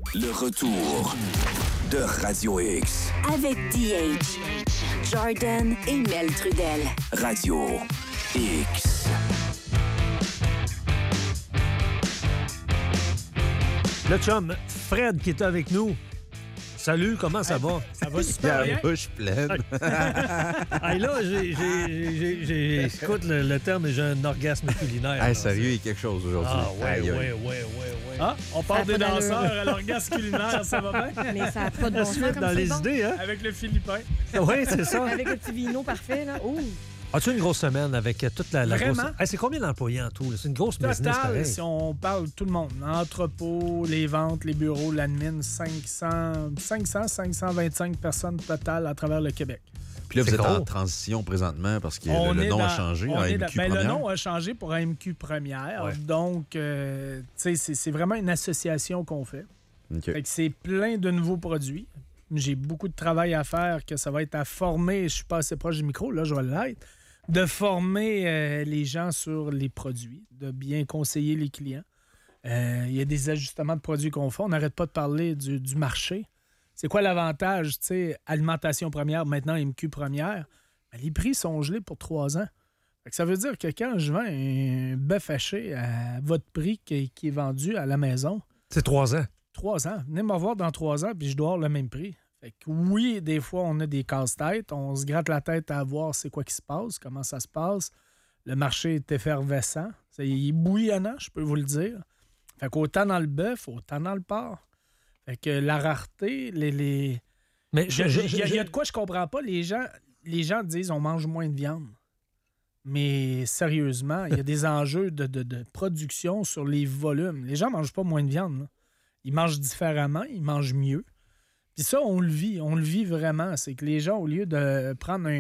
Le retour de Radio X. Avec DH, Jordan et Mel Trudel. Radio X. Le chum Fred qui est avec nous. Salut, comment ça va? Ça va super bien. La bouche pleine. Hey, là, écoute le terme, j'ai un orgasme culinaire. Hey, sérieux, il y a quelque chose aujourd'hui. Ah, Aïe, ouais. Ah, on parle Ça a des pas danseurs d'allure. à l'orgasme culinaire, ça va bien? Mais ça n'a pas de bon sens comme dans c'est les bon. idées, hein? Avec le Philippin. Oui, c'est ça. Avec le petit vino parfait, là. Ouh! As-tu une grosse semaine avec toute la Vraiment? grosse... Hey, c'est combien d'employés en tout? là? C'est une grosse business, Total, pareil. si on parle tout le monde, l'entrepôt, les ventes, les bureaux, l'admin, 525 personnes totales à travers le Québec. Puis là, vous C'est êtes gros. en transition présentement parce que On le est nom a dans- changé on en est MQ dans- ben, première. le nom a changé pour AMQ Première. Ouais. Donc, tu sais, c'est vraiment une association qu'on fait. OK. Fait que c'est plein de nouveaux produits. J'ai beaucoup de travail à faire, que ça va être à former. Je suis pas assez proche du micro, là, je vais l'être. De former les gens sur les produits, de bien conseiller les clients. Il y a des ajustements de produits qu'on fait. On n'arrête pas de parler du marché. C'est quoi l'avantage, tu sais, alimentation première, maintenant MQ première? Ben, les prix sont gelés pour 3 ans. Fait que ça veut dire que quand je vends un bœuf haché à votre prix qui est vendu à la maison, C'est 3 ans. 3 ans. Venez me revoir dans 3 ans, puis je dois avoir le même prix. Fait que oui, des fois, on a des casse-têtes. On se gratte la tête à voir c'est quoi qui se passe, comment ça se passe. Le marché est effervescent. Il est bouillonnant, je peux vous le dire. Fait qu'autant dans le bœuf, autant dans le porc. Fait que la rareté, les... Mais Il y a de quoi je comprends pas. Les gens disent on mange moins de viande. Mais sérieusement, il y a des enjeux de production sur les volumes. Les gens ne mangent pas moins de viande, là. Ils mangent différemment, ils mangent mieux. Puis ça, on le vit vraiment. C'est que les gens, au lieu de prendre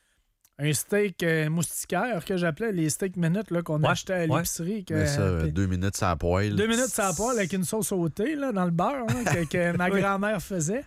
un steak moustiquaire, que j'appelais les steak minutes là, qu'on Ouais, achetait à ouais. l'épicerie. Mais ça, 2 minutes à la poêle. 2 minutes sur la poêle avec une sauce sautée là, dans le beurre hein, que ma grand-mère faisait.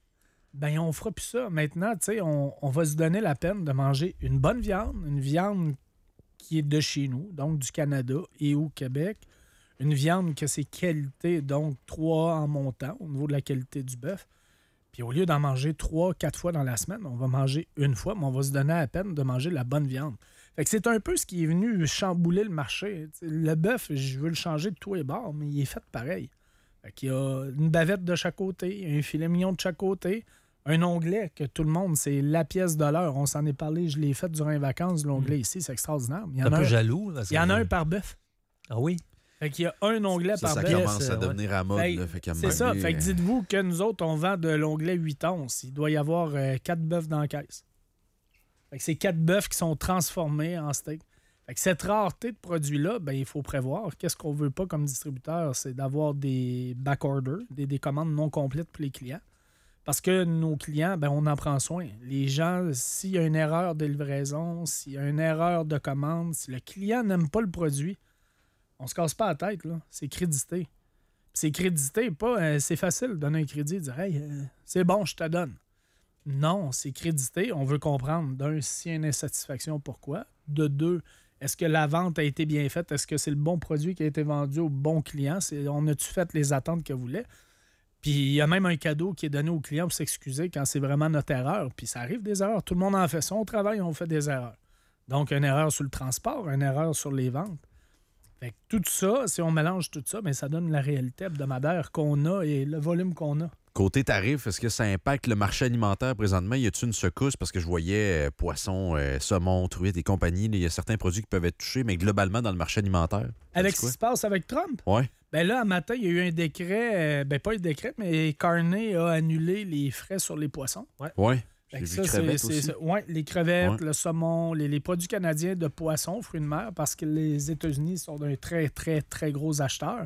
Ben, on fera plus ça. Maintenant, tu sais, on va se donner la peine de manger une bonne viande, une viande qui est de chez nous, donc du Canada et au Québec. Une viande que c'est qualité, donc 3 en montant au niveau de la qualité du bœuf. Puis au lieu d'en manger 3-4 fois dans la semaine, on va manger une fois, mais on va se donner la peine de manger la bonne viande. Fait que c'est un peu ce qui est venu chambouler le marché. T'sais, le bœuf, je veux le changer de tous les bords, mais il est fait pareil. Fait qu'il y a une bavette de chaque côté, un filet mignon de chaque côté, un onglet que tout le monde, c'est la pièce de l'heure. On s'en est parlé, je l'ai fait durant les vacances, l'onglet ici, c'est extraordinaire. Il y un en a peu un, jaloux. Là, il y en a un par bœuf. Ah oui? Fait qu'il y a un onglet Ça, par ça bœuf. commence à ouais. devenir à mode. Fait- là, fait qu'à un C'est moment ça. donné, Fait que dites-vous que nous autres, on vend de l'onglet 8 onces. Il doit y avoir 4 bœufs dans la caisse. Fait que c'est 4 bœufs qui sont transformés en steak. Fait que cette rareté de produits-là, ben, il faut prévoir. Qu'est-ce qu'on veut pas comme distributeur? C'est d'avoir des back-orders, des commandes non complètes pour les clients. Parce que nos clients, ben, on en prend soin. Les gens, s'il y a une erreur de livraison, s'il y a une erreur de commande, si le client n'aime pas le produit, on se casse pas la tête, là. C'est crédité. C'est crédité, pas c'est facile de donner un crédit et dire hey, c'est bon, je te donne. Non, c'est crédité. On veut comprendre, d'un, s'il y a une insatisfaction, pourquoi. De deux, est-ce que la vente a été bien faite? Est-ce que c'est le bon produit qui a été vendu au bon client? On a-tu fait les attentes qu'il voulait? Puis il y a même un cadeau qui est donné au client pour s'excuser quand c'est vraiment notre erreur. Puis ça arrive des erreurs. Tout le monde en fait ça. Au travail, on fait des erreurs. Donc, une erreur sur le transport, une erreur sur les ventes. Fait que tout ça, si on mélange tout ça, bien, ça donne la réalité hebdomadaire qu'on a et le volume qu'on a. Côté tarif, est-ce que ça impacte le marché alimentaire présentement? Y a-t-il une secousse? Parce que je voyais poisson, saumon, truite et compagnie. Il y a certains produits qui peuvent être touchés, mais globalement, dans le marché alimentaire. Avec ce qui se passe avec Trump? Ouais. Ben là, un matin, il y a eu un décret, pas un décret, mais Carney a annulé les frais sur les poissons. Ouais. Fait J'ai que vu ça, crevettes aussi. ouais, les crevettes, Ouais. le saumon, les produits canadiens de poissons, fruits de mer, parce que les États-Unis sont d'un très, très, très gros acheteur.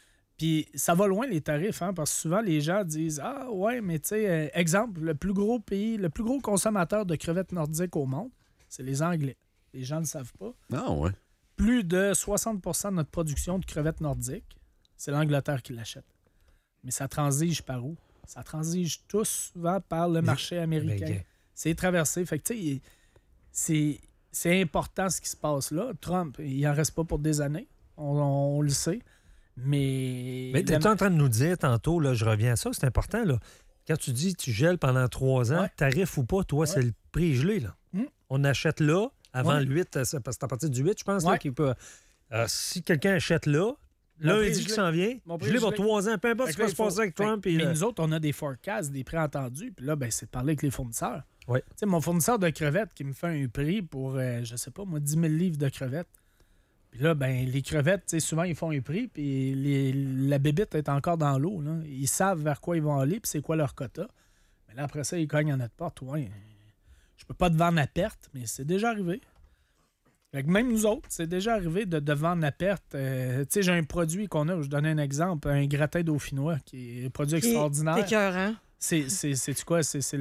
Puis ça va loin, les tarifs, hein, parce que souvent, les gens disent « Ah, ouais, mais tu sais, exemple, le plus gros pays, le plus gros consommateur de crevettes nordiques au monde, c'est les Anglais. Les gens ne le savent pas. Ah ouais. Plus de 60% de notre production de crevettes nordiques, c'est l'Angleterre qui l'achète. Mais ça transige par où? Ça transige tout souvent par le marché américain. Ben, C'est traversé. Fait que, tu sais, c'est important ce qui se passe là. Trump, il n'en reste pas pour des années. On le sait. Mais tu es en train de nous dire tantôt, là, je reviens à ça, c'est important, là. Quand tu dis que tu gèles pendant 3 ans, tarif ou pas, toi, c'est le prix gelé, là. On achète là, avant le 8, parce que c'est à partir du 8, je pense, là, qu'il peut... si quelqu'un achète là, lundi qui s'en vient, gelé pour 3 ans, peu importe ce qui va se passer avec Trump. Mais nous autres, on a des forecasts, des préentendus, puis là, c'est de parler avec les fournisseurs. Oui. Tu sais, mon fournisseur de crevettes qui me fait un prix pour, je sais pas, moi, 10 000 livres de crevettes. Puis là, les crevettes, tu sais, souvent, ils font un prix, puis la bébite est encore dans l'eau. Là. Ils savent vers quoi ils vont aller, puis c'est quoi leur quota. Mais là, après ça, ils cognent à notre porte. Ouais, je peux pas te vendre à perte, mais c'est déjà arrivé. Fait que même nous autres, c'est déjà arrivé de vendre à perte. Tu sais, j'ai un produit qu'on a, je donne un exemple, un gratin dauphinois, qui est un produit extraordinaire. C'est écœurant. C'est quoi? C'est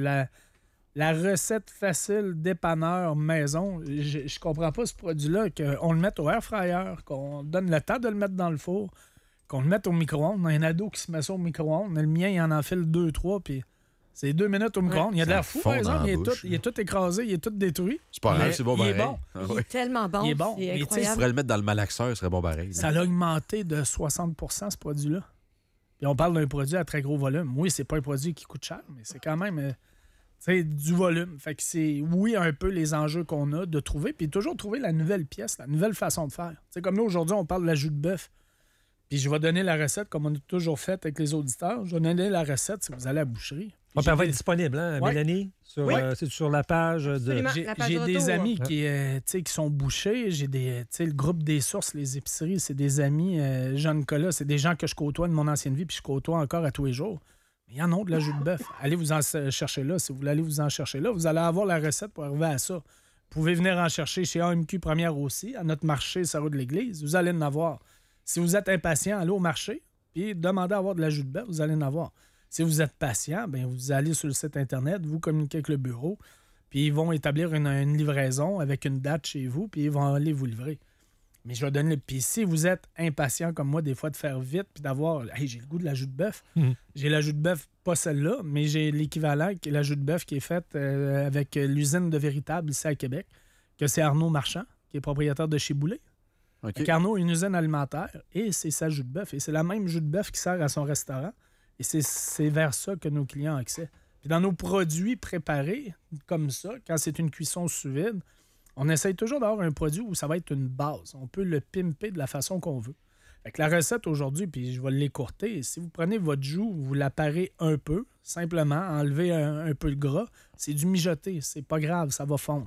la recette facile dépanneur maison. Je comprends pas ce produit-là, qu'on le mette au air fryer, qu'on donne le temps de le mettre dans le four, qu'on le mette au micro-ondes. Un ado qui se met ça au micro-ondes, le mien, il en file 2-3, puis c'est 2 minutes au micro-ondes. Il a de l'air fou, par exemple. Il est tout écrasé, il est tout détruit. C'est pas grave, c'est bon pareil. Il est bon. Il est tellement bon. Il est bon. C'est Mais incroyable. Tu pourrais le mettre dans le malaxeur, ce serait bon pareil. Ça a augmenté de 60 ce produit-là. Puis on parle d'un produit à très gros volume. Oui, c'est pas un produit qui coûte cher, mais c'est quand même du volume. Fait que c'est, oui, un peu les enjeux qu'on a de trouver, puis toujours trouver la nouvelle pièce, la nouvelle façon de faire. T'sais, comme là, aujourd'hui, on parle de la jus de bœuf. Puis je vais donner la recette, comme on a toujours fait avec les auditeurs. Je vais donner la recette si vous allez à la boucherie. Elle va être disponible, hein, Mélanie? C'est sur la page de... Absolument. J'ai des amis qui sont bouchés. J'ai le groupe des sources, les épiceries, c'est des amis. Jean-Nicolas, c'est des gens que je côtoie de mon ancienne vie, puis je côtoie encore à tous les jours. Mais il y en a de la jus de bœuf. Allez vous en chercher là. Si vous voulez aller vous en chercher là, vous allez avoir la recette pour arriver à ça. Vous pouvez venir en chercher chez AMQ Première aussi, à notre marché Sarreau de l'Église. Vous allez en avoir. Si vous êtes impatient, allez au marché, puis demandez à avoir de la jus de bœuf, vous allez en avoir. Si vous êtes patient, bien, vous allez sur le site Internet, vous communiquez avec le bureau, puis ils vont établir une livraison avec une date chez vous, puis ils vont aller vous livrer. Mais je vais donner... Puis si vous êtes impatient comme moi, des fois, de faire vite, puis d'avoir... Hey, j'ai le goût de la jus de bœuf. J'ai la jus de bœuf, pas celle-là, mais j'ai l'équivalent, qui est la jus de bœuf qui est faite avec l'usine de Véritable ici à Québec, que c'est Arnaud Marchand, qui est propriétaire de chez Boulet. Okay. Arnaud a une usine alimentaire, et c'est sa jus de bœuf. Et c'est la même jus de bœuf qui sert à son restaurant. Et c'est vers ça que nos clients ont accès. Puis dans nos produits préparés, comme ça, quand c'est une cuisson sous vide, on essaye toujours d'avoir un produit où ça va être une base. On peut le pimper de la façon qu'on veut. Fait que la recette aujourd'hui, puis je vais l'écourter, si vous prenez votre joue, vous la parez un peu, simplement, enlevez un peu le gras, c'est du mijoté, c'est pas grave, ça va fondre.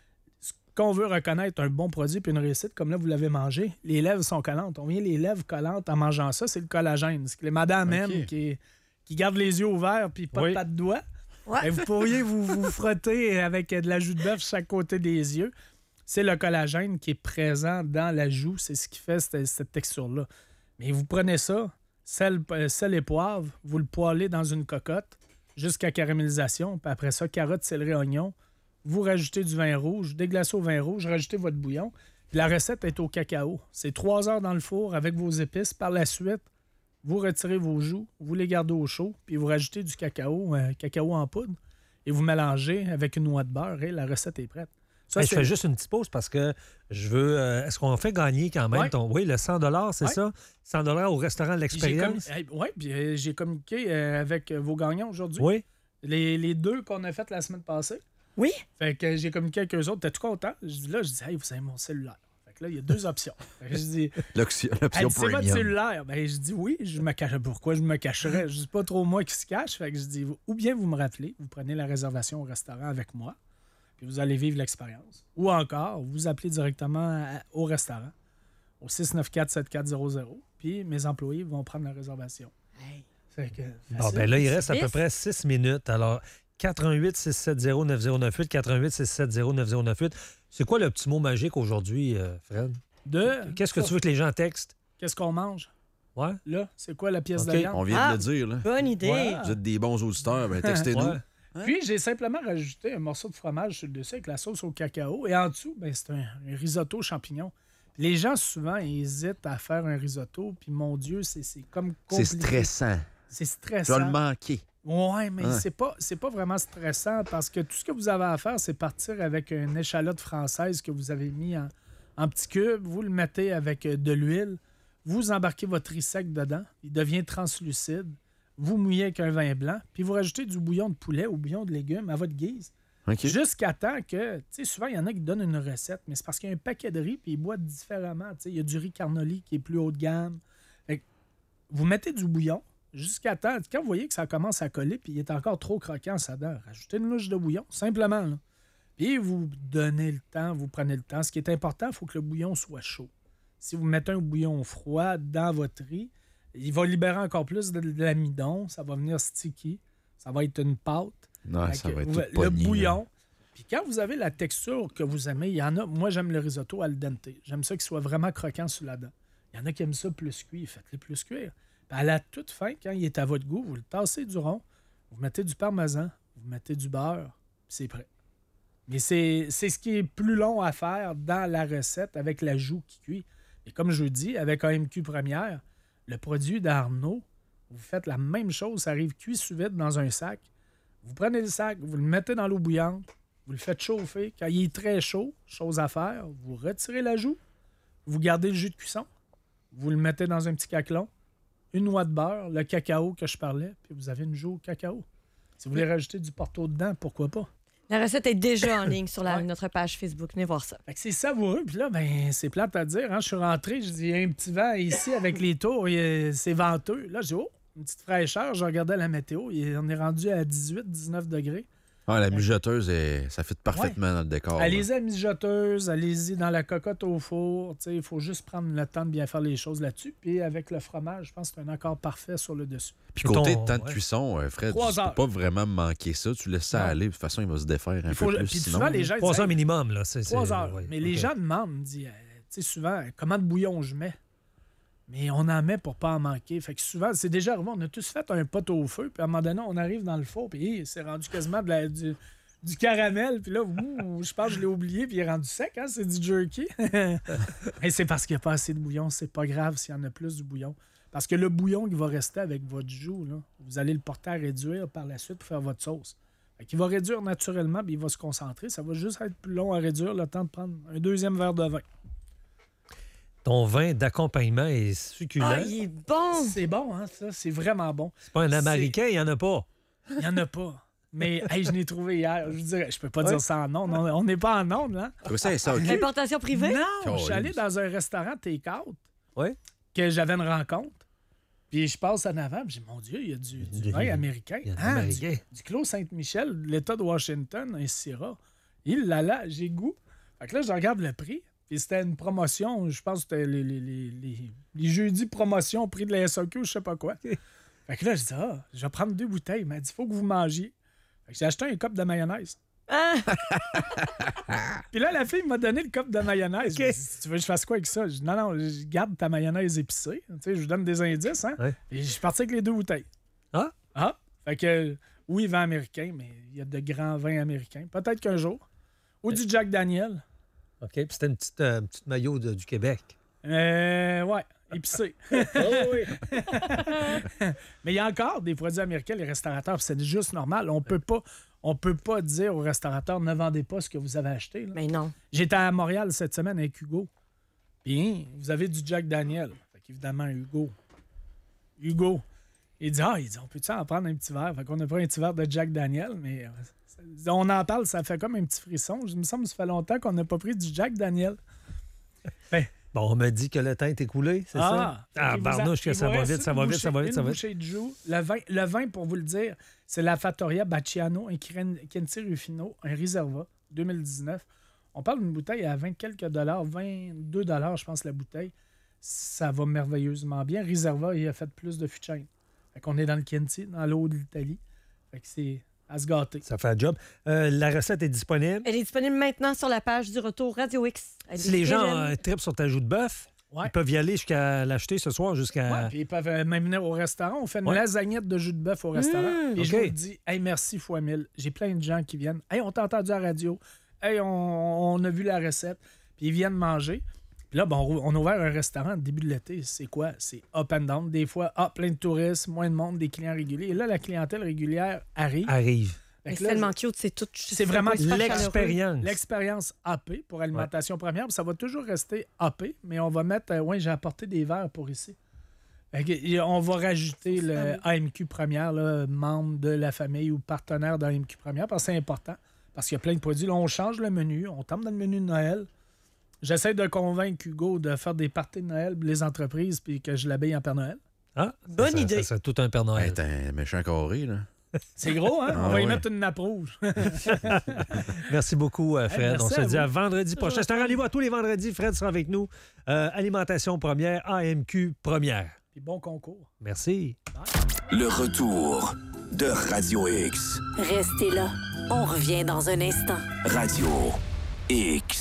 Ce qu'on veut reconnaître un bon produit puis une réussite, comme là, vous l'avez mangé, les lèvres sont collantes. On vient les lèvres collantes en mangeant ça, c'est le collagène. C'est que les madames aiment qui gardent les yeux ouverts puis pas de doigts. Ouais. Vous pourriez vous frotter avec de la jus de bœuf chaque côté des yeux. C'est le collagène qui est présent dans la joue. C'est ce qui fait cette texture-là. Mais vous prenez ça, sel et poivre, vous le poêlez dans une cocotte jusqu'à caramélisation. Puis après ça, carottes, céleri, oignons. Vous rajoutez du vin rouge, déglacez au vin rouge, rajoutez votre bouillon. Puis la recette est au cacao. C'est 3 heures dans le four avec vos épices. Par la suite, vous retirez vos joues, vous les gardez au chaud, puis vous rajoutez du cacao en poudre, et vous mélangez avec une noix de beurre, et la recette est prête. Ça, je fais juste une petite pause parce que je veux... est-ce qu'on fait gagner quand même le 100 c'est ça? 100 au restaurant de l'Expérience? Oui, puis j'ai communiqué avec vos gagnants aujourd'hui. Oui. Les 2 qu'on a fait la semaine passée. Oui. Fait que j'ai communiqué avec eux autres. T'es tout content? Je dis, hey, vous avez mon cellulaire. Fait que là, il y a 2 options. Fait que je dis, l'option c'est votre premium. cellulaire. Ben, je dis oui, je me cache. Pourquoi je me cacherais? Je dis pas trop moi qui se cache. Fait que je dis, ou bien vous me rappelez, vous prenez la réservation au restaurant avec moi, puis vous allez vivre l'expérience. Ou encore, vous appelez directement au restaurant, au 694-7400, puis mes employés vont prendre la réservation. Hey. Fait que, là, il reste à peu près 6 minutes. Alors, 88-670-9098, 88-670-9098. C'est quoi le petit mot magique aujourd'hui, Fred? Qu'est-ce que tu veux que les gens textent? Qu'est-ce qu'on mange? Ouais. Là, c'est quoi la pièce de viande? On vient de le dire. Là. Bonne idée. Ouais. Vous êtes des bons auditeurs, ben textez-nous. Ouais. Puis, j'ai simplement rajouté un morceau de fromage sur le dessus avec la sauce au cacao. Et en dessous, ben, c'est un risotto champignon. Les gens, souvent, hésitent à faire un risotto. Puis, mon Dieu, c'est comme compliqué. C'est stressant. C'est stressant. Tu vas le manquer. Oui, mais c'est pas vraiment stressant parce que tout ce que vous avez à faire, c'est partir avec une échalote française que vous avez mis en petits cubes. Vous le mettez avec de l'huile. Vous embarquez votre riz sec dedans. Il devient translucide. Vous mouillez avec un vin blanc. Puis vous rajoutez du bouillon de poulet ou bouillon de légumes à votre guise. OK. Jusqu'à temps que, tu sais, souvent, il y en a qui donnent une recette, mais c'est parce qu'il y a un paquet de riz puis ils boivent différemment. Tu sais, il y a du riz carnoli qui est plus haut de gamme. Fait que vous mettez du bouillon jusqu'à temps, quand vous voyez que ça commence à coller puis il est encore trop croquant, ça donne. Rajoutez une louche de bouillon, simplement. Là. Puis vous donnez le temps, vous prenez le temps. Ce qui est important, il faut que le bouillon soit chaud. Si vous mettez un bouillon froid dans votre riz, il va libérer encore plus de l'amidon, ça va venir sticky, ça va être une pâte. Non, ça va être tout Le pogné, bouillon. là. Puis quand vous avez la texture que vous aimez, il y en a. Moi, j'aime le risotto al dente. J'aime ça qu'il soit vraiment croquant sur la dent. Il y en a qui aiment ça plus cuit. Faites-le plus cuire. Puis à la toute fin, quand il est à votre goût, vous le tassez du rond, vous mettez du parmesan, vous mettez du beurre, puis c'est prêt. Mais c'est ce qui est plus long à faire dans la recette avec la joue qui cuit. Et comme je vous dis, avec AMQ Première, le produit d'Arnaud, vous faites la même chose. Ça arrive cuit sous vide dans un sac. Vous prenez le sac, vous le mettez dans l'eau bouillante, vous le faites chauffer. Quand il est très chaud, chose à faire, vous retirez la joue, vous gardez le jus de cuisson, vous le mettez dans un petit caclon, une noix de beurre, le cacao que je parlais, puis vous avez une joue au cacao. Si vous voulez rajouter du Porto dedans, pourquoi pas? La recette est déjà en ligne sur Ouais. notre page Facebook. Venez voir ça. Fait que c'est savoureux. Puis là, ben, c'est plate à dire. Hein? Je suis rentré, je dis, il y a un petit vent ici avec les tours, c'est venteux. Là, je dis, oh, une petite fraîcheur. Je regardais la météo. On est rendu à 18-19 degrés. Ah, la mijoteuse, ça fit parfaitement dans le décor. Allez-y à la mijoteuse, allez-y dans la cocotte au four. Il faut juste prendre le temps de bien faire les choses là-dessus. Puis avec le fromage, je pense que c'est un accord parfait sur le dessus. Puis côté Ton- temps de ouais. cuisson, Fred, 3 tu heures. peux pas vraiment manquer ça. Tu laisses ça Non. aller. De toute façon, il va se défaire un Il faut, peu plus. puis Sinon, souvent, les gens disent, 3 heures hey, minimum, là. 3 heures. ouais, Mais les ok. gens demandent, me disent, tu sais, souvent, comment de bouillon je mets? Mais on en met pour pas en manquer. Fait que souvent, c'est déjà arrivé, on a tous fait un pot au feu, puis à un moment donné, on arrive dans le four, puis c'est rendu quasiment du caramel, puis là, je pense que je l'ai oublié, puis il est rendu sec, hein? C'est du jerky. Et c'est parce qu'il n'y a pas assez de bouillon. C'est pas grave s'il y en a plus du bouillon. Parce que le bouillon qui va rester avec votre joue, là, vous allez le porter à réduire par la suite pour faire votre sauce. Fait qu'il va réduire naturellement, puis il va se concentrer. Ça va juste être plus long à réduire, le temps de prendre un deuxième verre de vin. Ton vin d'accompagnement est succulent. Ah, il est bon! C'est bon, hein, ça? C'est vraiment bon. C'est pas un Américain, il n'y en a pas. Il n'y en a pas. Mais hey, je l'ai trouvé hier. Je vous dirais, je peux pas dire ça en ondes. On n'est pas en ondes, hein? ça, OK. Importation privée? Non, je suis allé Câlisse. dans un restaurant take-out Oui. que j'avais une rencontre. Puis je passe en avant, puis je dis, mon Dieu, il y a du vin américain. Il y a de Hein, l'américain. du Clos Saint-Michel, de l'État de Washington, un Syrah. Il l'a là, j'ai goût. Fait que là, je regarde le prix. Puis c'était une promotion, je pense que c'était les jeudis promotion au prix de la SAQ, je sais pas quoi. Fait que là, je dis, je vais prendre 2 bouteilles. Il m'a dit, il faut que vous mangiez. Fait que j'ai acheté un cup de mayonnaise. Ah! Puis là, la fille m'a donné le cup de mayonnaise. Je me dis, tu veux que je fasse quoi avec ça? Je dis, non, je garde ta mayonnaise épicée. Tu sais, je vous donne des indices, hein? Ouais. Et je suis parti avec les 2 bouteilles. Ah? Ah! Fait que, oui, vin américain, mais il y a de grands vins américains. Peut-être qu'un jour. Ou du Jack Daniel. OK. Puis c'était une petite maillot du Québec. Ouais, épicé. oui. Mais il y a encore des produits américains, les restaurateurs, puis c'est juste normal. On peut pas dire aux restaurateurs, ne vendez pas ce que vous avez acheté. Là. Mais non. J'étais à Montréal cette semaine avec Hugo. Puis, vous avez du Jack Daniel. Fait qu'évidemment, Hugo, il dit, on peut-tu en prendre un petit verre? Fait qu'on a pris un petit verre de Jack Daniel, mais on en parle, ça fait comme un petit frisson. Il me semble que ça fait longtemps qu'on n'a pas pris du Jack Daniel. Bon, on m'a dit que le temps est écoulé, c'est ça? Ah, barnouche, que ça va vite, ça va vite, ça va vite, ça va vite. Une bouchée de joue. Le vin, pour vous le dire, c'est la Fattoria Bacciano, un Chianti Rufino, un Riserva, 2019. On parle d'une bouteille à 20 quelques dollars, 22 $, je pense, la bouteille. Ça va merveilleusement bien. Riserva, il a fait plus de fût de chêne. Fait qu'on est dans le Chianti, dans l'eau de l'Italie. Fait que c'est à se gâter. Ça fait un job. La recette est disponible. Elle est disponible maintenant sur la page du retour Radio X. Elle Si est les très gens jeune. trippent sur ta joue de bœuf, Ouais. ils peuvent y aller jusqu'à l'acheter ce soir, jusqu'à... Ouais, puis ils peuvent même venir au restaurant. On fait une Ouais. lasagnette de jus de bœuf au restaurant. Et je OK. vous dis, hey, merci fois 1000. J'ai plein de gens qui viennent. Hey, on t'a entendu à la radio. Hey, on a vu la recette. Puis ils viennent manger. Puis là, bon, on a ouvert un restaurant au début de l'été. C'est quoi? C'est up and down. Des fois, plein de touristes, moins de monde, des clients réguliers. Et là, la clientèle régulière arrive. Arrive. Mais Fait que c'est là, tellement cute, c'est tout. C'est vraiment super chaleureux. l'expérience. l'expérience AP pour alimentation première. Ça va toujours rester AP, mais on va mettre... j'ai apporté des verres pour ici. Fait que, on va rajouter le AMQ première, là, membre de la famille ou partenaire dans l'AMQ première, parce que c'est important. Parce qu'il y a plein de produits. Là, on change le menu. On tombe dans le menu de Noël. J'essaie de convaincre Hugo de faire des parties de Noël pour les entreprises puis que je l'habille en Père Noël. Ah, Bonne idée. Ça serait tout un Père Noël. T'es un méchant carré, là. C'est gros, hein? On va y ouais. mettre une nappe rouge. Merci beaucoup, Fred. merci On se à dit vous. à vendredi prochain. C'est un rendez-vous à tous les vendredis. Fred sera avec nous. Alimentation première, AMQ première. Puis bon concours. Merci. Le retour de Radio X. Restez là. On revient dans un instant. Radio X.